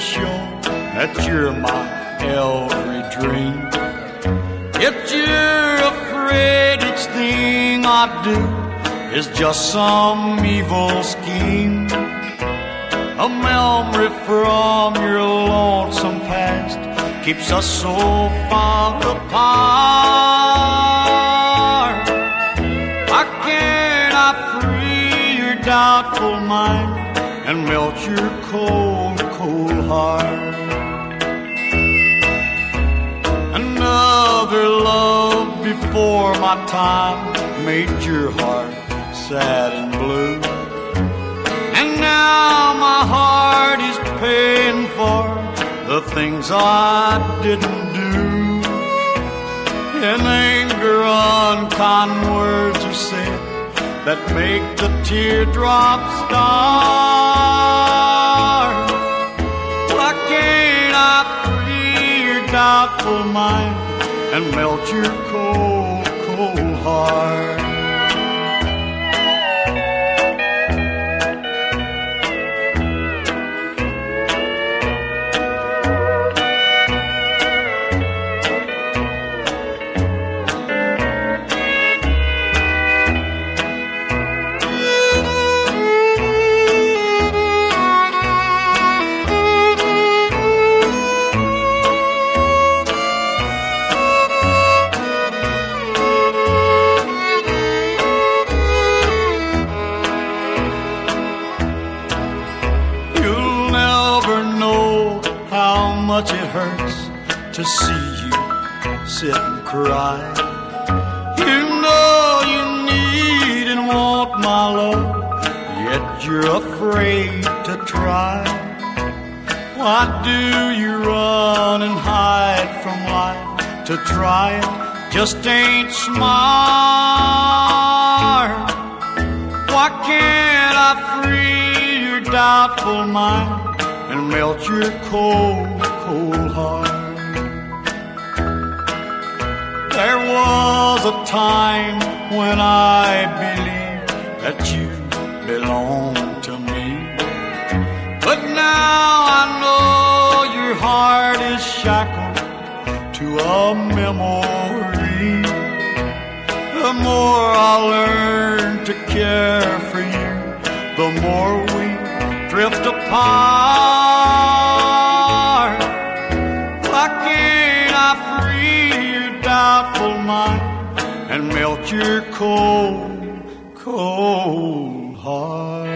show that you're my every dream. If you're afraid each thing I do is just some evil scheme, a memory from your lonesome past keeps us so far apart. Why can't I free your doubtful mind and melt your cold, cold heart? Another love before my time made your heart sad and blue, and now my heart is paying for the things I didn't do. In anger, unkind words are said that make the teardrops start. Why can't I free your doubtful mind and melt your cold, cold heart? It hurts to see you sit and cry. You know you need and want my love, yet you're afraid to try. Why do you run and hide from life? To try it just ain't smart. Why can't I free your doubtful mind and melt your cold, cold heart? There was a time when I believed that you belonged to me, but now I know your heart is shackled to a memory. The more I learn to care for you, the more we drift apart. Why can't I free your doubtful mind and melt your cold, cold heart?